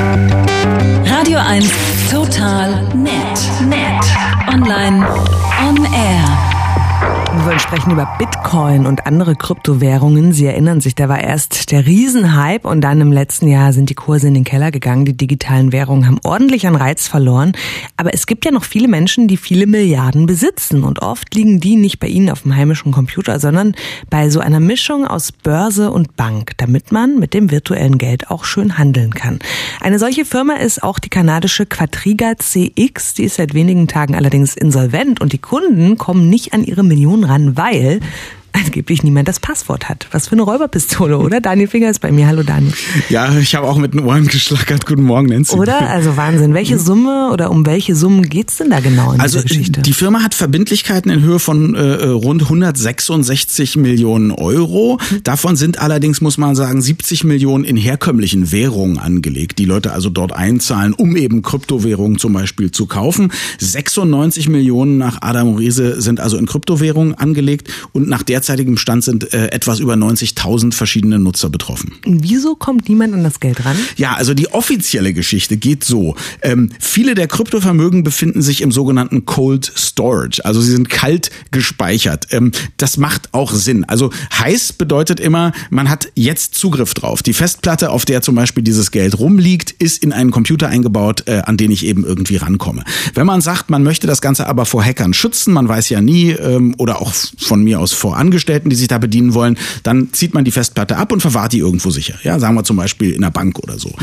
Radio 1 Total Nett. Online on Air. Wir wollen sprechen über Bitcoin und andere Kryptowährungen. Sie erinnern sich, da war erst der Riesenhype und dann im letzten Jahr sind die Kurse in den Keller gegangen. Die digitalen Währungen haben ordentlich an Reiz verloren. Aber es gibt ja noch viele Menschen, die viele Milliarden besitzen. Und oft liegen die nicht bei ihnen auf dem heimischen Computer, sondern bei so einer Mischung aus Börse und Bank, damit man mit dem virtuellen Geld auch schön handeln kann. Eine solche Firma ist auch die kanadische Quadriga CX. Die ist seit wenigen Tagen allerdings insolvent und die Kunden kommen nicht an ihre Millionen ran, weil angeblich niemand das Passwort hat. Was für eine Räuberpistole, oder? Daniel Finger ist bei mir. Hallo Daniel. Ja, ich habe auch mit den Ohren geschlackert. Guten Morgen, Nancy. Oder? Also Wahnsinn. Welche Summe oder um welche Summen geht's denn da genau in dieser Geschichte? Die Firma hat Verbindlichkeiten in Höhe von rund 166 Millionen Euro. Davon sind allerdings, muss man sagen, 70 Millionen in herkömmlichen Währungen angelegt. Die Leute also dort einzahlen, um eben Kryptowährungen zum Beispiel zu kaufen. 96 Millionen nach Adam Riese sind also in Kryptowährungen angelegt und nach derzeitigem Stand sind etwas über 90.000 verschiedene Nutzer betroffen. Wieso kommt niemand an das Geld ran? Ja, also die offizielle Geschichte geht so. Viele der Kryptovermögen befinden sich im sogenannten Cold Storage. Also sie sind kalt gespeichert. Das macht auch Sinn. Also heiß bedeutet immer, man hat jetzt Zugriff drauf. Die Festplatte, auf der zum Beispiel dieses Geld rumliegt, ist in einen Computer eingebaut, an den ich eben irgendwie rankomme. Wenn man sagt, man möchte das Ganze aber vor Hackern schützen, man weiß ja nie, oder auch von mir aus vor Angestellten, die sich da bedienen wollen, dann zieht man die Festplatte ab und verwahrt die irgendwo sicher. Ja, sagen wir zum Beispiel in einer Bank oder so.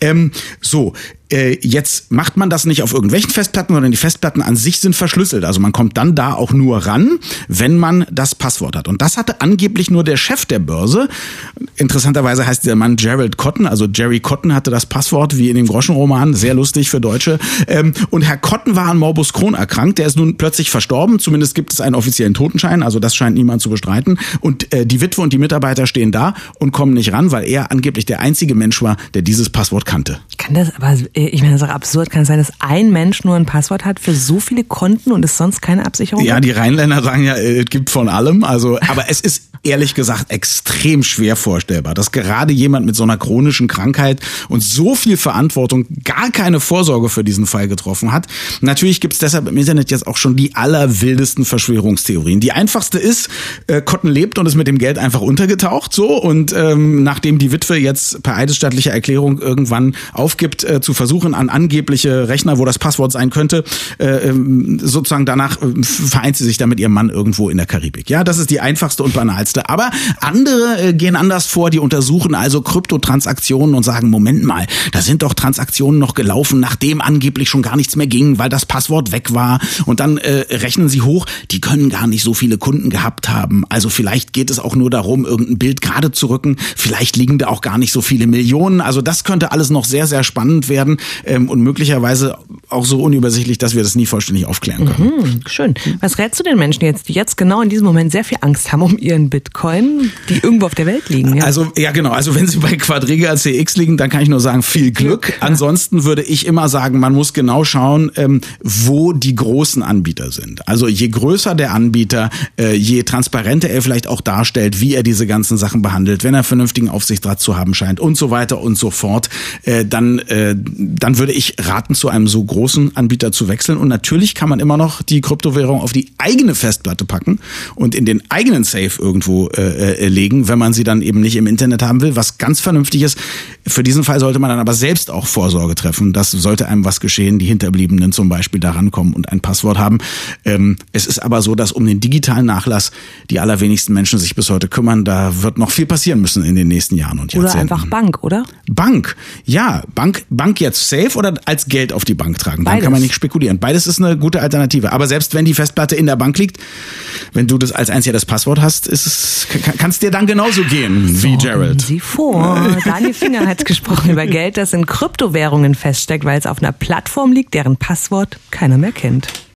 Jetzt macht man das nicht auf irgendwelchen Festplatten, sondern die Festplatten an sich sind verschlüsselt. Also man kommt dann da auch nur ran, wenn man das Passwort hat. Und das hatte angeblich nur der Chef der Börse. Interessanterweise heißt der Mann Gerald Cotton. Also Jerry Cotton hatte das Passwort, wie in dem Groschenroman. Sehr lustig für Deutsche. Und Herr Cotton war an Morbus Crohn erkrankt. Der ist nun plötzlich verstorben. Zumindest gibt es einen offiziellen Totenschein. Also das scheint niemand zu bestreiten. Und die Witwe und die Mitarbeiter stehen da und kommen nicht ran, weil er angeblich der einzige Mensch war, der dieses Passwort kannte. Kann das aber... Ich meine, das ist doch absurd. Kann es sein, dass ein Mensch nur ein Passwort hat für so viele Konten und es sonst keine Absicherung Ja, hat? die Rheinländer sagen ja, es gibt von allem. Also, aber es ist ehrlich gesagt extrem schwer vorstellbar, dass gerade jemand mit so einer chronischen Krankheit und so viel Verantwortung gar keine Vorsorge für diesen Fall getroffen hat. Natürlich gibt es deshalb im Internet jetzt auch schon die allerwildesten Verschwörungstheorien. Die einfachste ist, Cotton lebt und ist mit dem Geld einfach untergetaucht, so, und nachdem die Witwe jetzt per eidesstattlicher Erklärung irgendwann aufgibt, zu versuchen, an angebliche Rechner, wo das Passwort sein könnte, sozusagen danach vereint sie sich dann mit ihrem Mann irgendwo in der Karibik. Ja, das ist die einfachste und banalste. Aber andere gehen anders vor, die untersuchen also Kryptotransaktionen und sagen, Moment mal, da sind doch Transaktionen noch gelaufen, nachdem angeblich schon gar nichts mehr ging, weil das Passwort weg war. Und dann rechnen sie hoch, die können gar nicht so viele Kunden gehabt haben. Also vielleicht geht es auch nur darum, irgendein Bild gerade zu rücken. Vielleicht liegen da auch gar nicht so viele Millionen. Also das könnte alles noch sehr, sehr spannend werden. Und möglicherweise auch so unübersichtlich, dass wir das nie vollständig aufklären können. Schön. Was rätst du den Menschen jetzt, die jetzt genau in diesem Moment sehr viel Angst haben um ihren Bitcoin, die irgendwo auf der Welt liegen? Ja? Also, ja genau, also wenn sie bei Quadriga CX liegen, dann kann ich nur sagen, viel Glück. Ansonsten würde ich immer sagen, man muss genau schauen, wo die großen Anbieter sind. Also je größer der Anbieter, je transparenter er vielleicht auch darstellt, wie er diese ganzen Sachen behandelt, wenn er vernünftigen Aufsichtsrat zu haben scheint und so weiter und so fort, dann würde ich raten, zu einem so großen Anbieter zu wechseln. Und natürlich kann man immer noch die Kryptowährung auf die eigene Festplatte packen und in den eigenen Safe irgendwo legen, wenn man sie dann eben nicht im Internet haben will, was ganz vernünftig ist. Für diesen Fall sollte man dann aber selbst auch Vorsorge treffen. Das sollte einem was geschehen, die Hinterbliebenen zum Beispiel da rankommen und ein Passwort haben. Es ist aber so, dass um den digitalen Nachlass die allerwenigsten Menschen sich bis heute kümmern. Da wird noch viel passieren müssen in den nächsten Jahren und Jahrzehnten. Oder einfach Bank, oder? Bank, ja. Bank jetzt safe oder als Geld auf die Bank tragen. Dann Beides. kann man nicht spekulieren. Beides ist eine gute Alternative. Aber selbst wenn die Festplatte in der Bank liegt, wenn du das als einziger das Passwort hast, kann es dir dann genauso gehen wie Gerald. Sie vor. Daniel Finger hat gesprochen über Geld, das in Kryptowährungen feststeckt, weil es auf einer Plattform liegt, deren Passwort keiner mehr kennt.